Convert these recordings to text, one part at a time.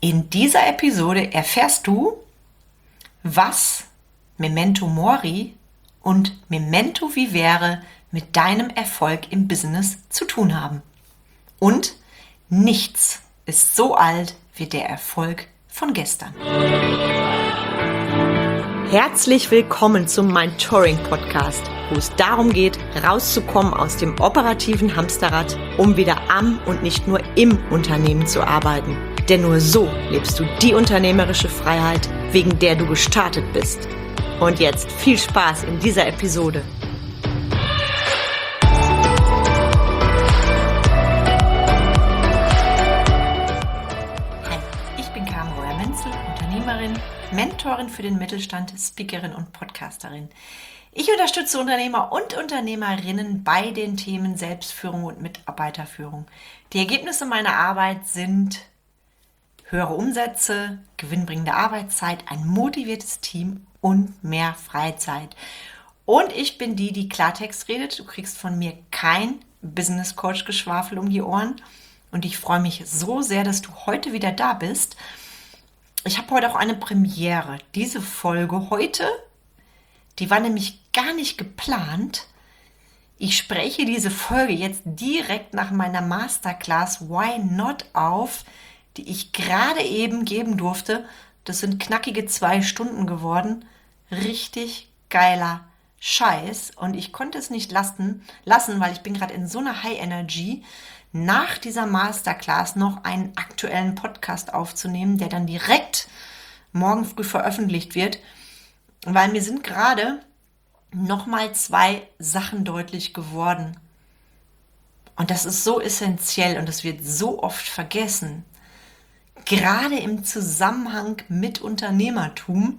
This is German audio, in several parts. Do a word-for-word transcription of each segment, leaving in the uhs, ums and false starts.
In dieser Episode erfährst du, was Memento Mori und Memento Vivere mit deinem Erfolg im Business zu tun haben. Und nichts ist so alt wie der Erfolg von gestern. Herzlich willkommen zum Mentoring Podcast, wo es darum geht, rauszukommen aus dem operativen Hamsterrad, um wieder am und nicht nur im Unternehmen zu arbeiten. Denn nur so lebst du die unternehmerische Freiheit, wegen der du gestartet bist. Und jetzt viel Spaß in dieser Episode. Hi, ich bin Carmen Breuer-Menzel, Unternehmerin, Mentorin für den Mittelstand, Speakerin und Podcasterin. Ich unterstütze Unternehmer und Unternehmerinnen bei den Themen Selbstführung und Mitarbeiterführung. Die Ergebnisse meiner Arbeit sind höhere Umsätze, gewinnbringende Arbeitszeit, ein motiviertes Team und mehr Freizeit. Und ich bin die, die Klartext redet. Du kriegst von mir kein Business Coach Geschwafel um die Ohren. Und ich freue mich so sehr, dass du heute wieder da bist. Ich habe heute auch eine Premiere. Diese Folge heute, die war nämlich gar nicht geplant. Ich spreche diese Folge jetzt direkt nach meiner Masterclass Why Not auf, die ich gerade eben geben durfte. Das sind knackige zwei Stunden geworden. Richtig geiler Scheiß. Und ich konnte es nicht lassen, lassen, weil ich bin gerade in so einer High Energy, nach dieser Masterclass noch einen aktuellen Podcast aufzunehmen, der dann direkt morgen früh veröffentlicht wird. Weil mir sind gerade nochmal zwei Sachen deutlich geworden. Und das ist so essentiell und das wird so oft vergessen. Gerade im Zusammenhang mit Unternehmertum.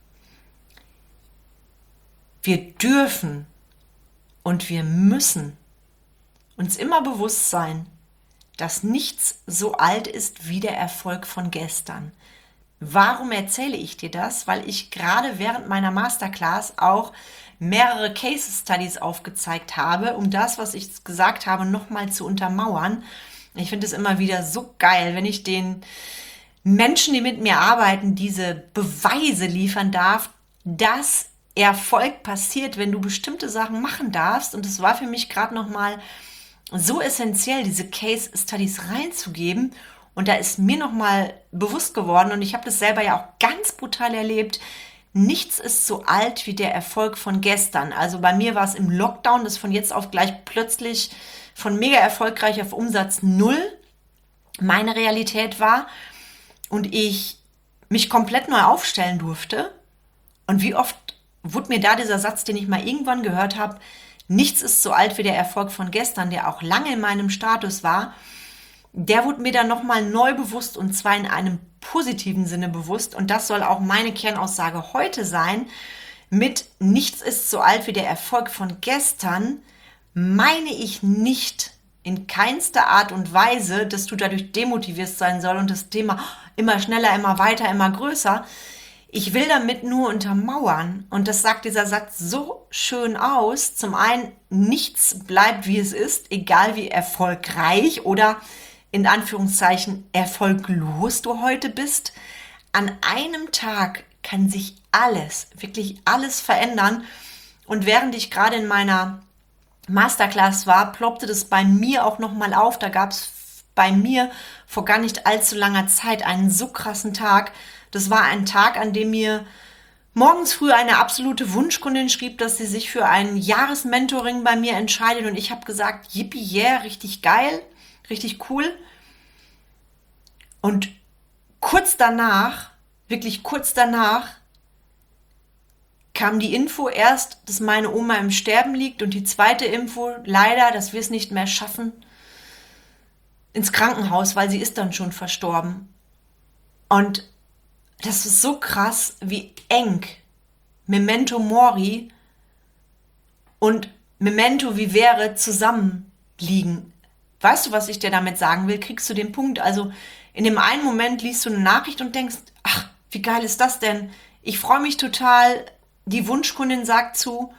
Wir dürfen und wir müssen uns immer bewusst sein, dass nichts so alt ist wie der Erfolg von gestern. Warum erzähle ich dir das? Weil ich gerade während meiner Masterclass auch mehrere Case Studies aufgezeigt habe, um das, was ich gesagt habe, nochmal zu untermauern. Ich finde es immer wieder so geil, wenn ich den Menschen, die mit mir arbeiten, diese Beweise liefern darf, dass Erfolg passiert, wenn du bestimmte Sachen machen darfst. Und es war für mich gerade nochmal so essentiell, diese Case Studies reinzugeben. Und da ist mir nochmal bewusst geworden, und ich habe das selber ja auch ganz brutal erlebt, nichts ist so alt wie der Erfolg von gestern. Also bei mir war es im Lockdown, das von jetzt auf gleich plötzlich von mega erfolgreich auf Umsatz null meine Realität war und ich mich komplett neu aufstellen durfte. Und wie oft wurde mir da dieser Satz, den ich mal irgendwann gehört habe, nichts ist so alt wie der Erfolg von gestern, der auch lange in meinem Status war, der wurde mir dann nochmal neu bewusst, und zwar in einem positiven Sinne bewusst. Und das soll auch meine Kernaussage heute sein. Mit nichts ist so alt wie der Erfolg von gestern meine ich nicht in keinster Art und Weise, dass du dadurch demotiviert sein soll und das Thema immer schneller, immer weiter, immer größer. Ich will damit nur untermauern, und das sagt dieser Satz so schön aus. Zum einen, nichts bleibt wie es ist, egal wie erfolgreich oder in Anführungszeichen erfolglos du heute bist. An einem Tag kann sich alles, wirklich alles verändern. Und während ich gerade in meiner Masterclass war, ploppte das bei mir auch nochmal auf. Da gab es bei mir vor gar nicht allzu langer Zeit einen so krassen Tag. Das war ein Tag, an dem mir morgens früh eine absolute Wunschkundin schrieb, dass sie sich für ein Jahresmentoring bei mir entscheidet. Und ich habe gesagt, yippie, yeah, richtig geil, richtig cool. Und kurz danach, wirklich kurz danach, kam die Info erst, dass meine Oma im Sterben liegt, und die zweite Info, leider, dass wir es nicht mehr schaffen, ins Krankenhaus, weil sie ist dann schon verstorben. Und das ist so krass, wie eng Memento Mori und Memento Vivere zusammenliegen. Weißt du, was ich dir damit sagen will? Kriegst du den Punkt? Also in dem einen Moment liest du eine Nachricht und denkst, ach, wie geil ist das denn? Ich freue mich total. Die Wunschkundin sagt zu,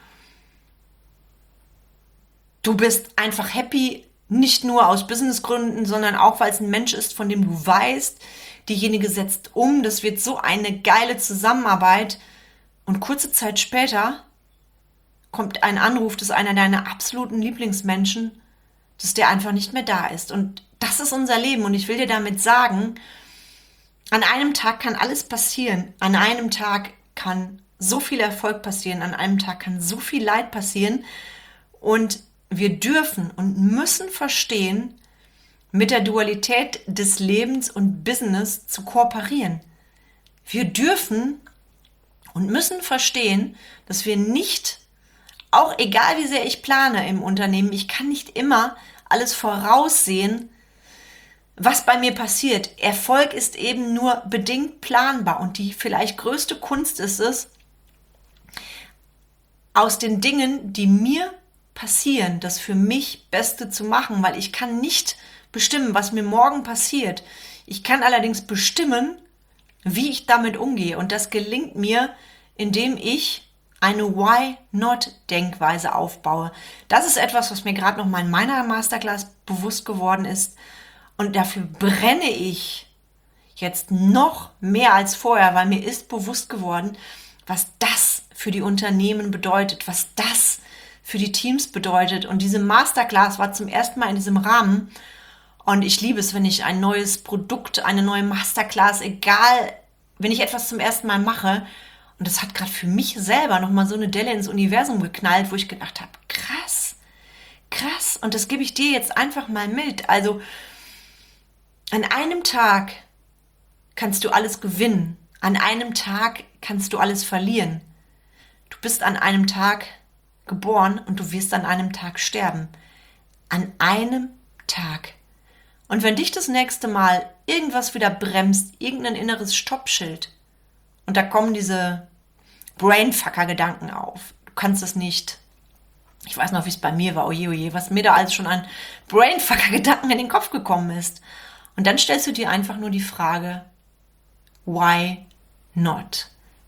du bist einfach happy, nicht nur aus Businessgründen, sondern auch, weil es ein Mensch ist, von dem du weißt, diejenige setzt um, das wird so eine geile Zusammenarbeit und kurze Zeit später kommt ein Anruf, dass einer deiner absoluten Lieblingsmenschen, dass der einfach nicht mehr da ist. Und das ist unser Leben und ich will dir damit sagen, an einem Tag kann alles passieren, an einem Tag kann so viel Erfolg passieren, an einem Tag kann so viel Leid passieren und wir dürfen und müssen verstehen, mit der Dualität des Lebens und Business zu kooperieren. Wir dürfen und müssen verstehen, dass wir nicht, auch egal wie sehr ich plane im Unternehmen, ich kann nicht immer alles voraussehen, was bei mir passiert. Erfolg ist eben nur bedingt planbar und die vielleicht größte Kunst ist es, aus den Dingen, die mir passieren, das für mich Beste zu machen, weil ich kann nicht bestimmen, was mir morgen passiert. Ich kann allerdings bestimmen, wie ich damit umgehe und das gelingt mir, indem ich eine Why-Not-Denkweise aufbaue. Das ist etwas, was mir gerade noch mal in meiner Masterclass bewusst geworden ist und dafür brenne ich jetzt noch mehr als vorher, weil mir ist bewusst geworden, was das für die Unternehmen bedeutet, was das für die Teams bedeutet. Und diese Masterclass war zum ersten Mal in diesem Rahmen. Und ich liebe es, wenn ich ein neues Produkt, eine neue Masterclass, egal, wenn ich etwas zum ersten Mal mache. Und das hat gerade für mich selber nochmal so eine Delle ins Universum geknallt, wo ich gedacht habe, krass, krass. Und das gebe ich dir jetzt einfach mal mit. Also an einem Tag kannst du alles gewinnen. An einem Tag kannst du alles verlieren. Du bist an einem Tag geboren und du wirst an einem Tag sterben. An einem Tag. Und wenn dich das nächste Mal irgendwas wieder bremst, irgendein inneres Stoppschild, und da kommen diese Brainfucker-Gedanken auf, du kannst es nicht, ich weiß noch, wie es bei mir war, oje, oje, was mir da alles schon an Brainfucker-Gedanken in den Kopf gekommen ist. Und dann stellst du dir einfach nur die Frage, why not?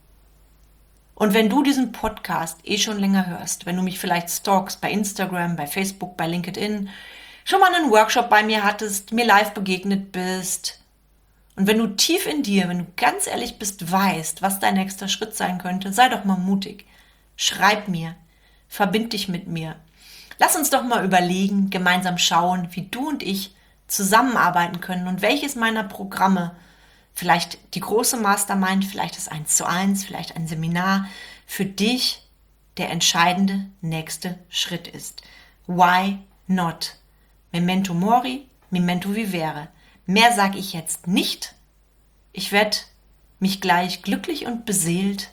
Und wenn du diesen Podcast eh schon länger hörst, wenn du mich vielleicht stalkst bei Instagram, bei Facebook, bei LinkedIn, schon mal einen Workshop bei mir hattest, mir live begegnet bist und wenn du tief in dir, wenn du ganz ehrlich bist, weißt, was dein nächster Schritt sein könnte, sei doch mal mutig. Schreib mir, verbind dich mit mir. Lass uns doch mal überlegen, gemeinsam schauen, wie du und ich zusammenarbeiten können und welches meiner Programme, vielleicht die große Mastermind, vielleicht das eins zu eins, vielleicht ein Seminar, für dich der entscheidende nächste Schritt ist. Why not? Memento mori, memento vivere. Mehr sage ich jetzt nicht. Ich werde mich gleich glücklich und beseelt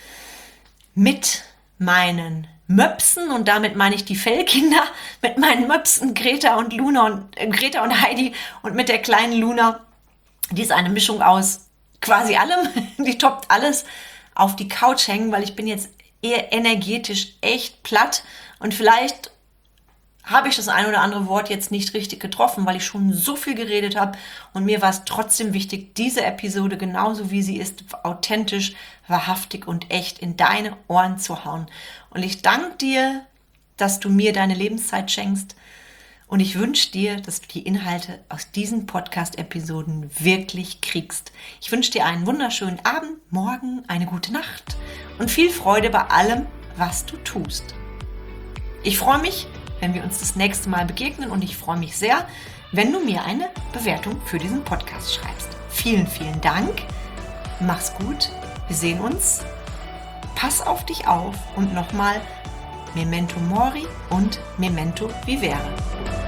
mit meinen Möpsen, und damit meine ich die Fellkinder, mit meinen Möpsen Greta und Luna und äh, Greta und Heidi und mit der kleinen Luna, die ist eine Mischung aus quasi allem, die toppt alles, auf die Couch hängen, weil ich bin jetzt eher energetisch echt platt und vielleicht habe ich das ein oder andere Wort jetzt nicht richtig getroffen, weil ich schon so viel geredet habe und mir war es trotzdem wichtig, diese Episode genauso wie sie ist, authentisch, wahrhaftig und echt in deine Ohren zu hauen. Und ich danke dir, dass du mir deine Lebenszeit schenkst und ich wünsche dir, dass du die Inhalte aus diesen Podcast-Episoden wirklich kriegst. Ich wünsche dir einen wunderschönen Abend, morgen, eine gute Nacht und viel Freude bei allem, was du tust. Ich freue mich, wenn wir uns das nächste Mal begegnen und ich freue mich sehr, wenn du mir eine Bewertung für diesen Podcast schreibst. Vielen, vielen Dank. Mach's gut. Wir sehen uns. Pass auf dich auf und nochmal Memento mori und memento vivere.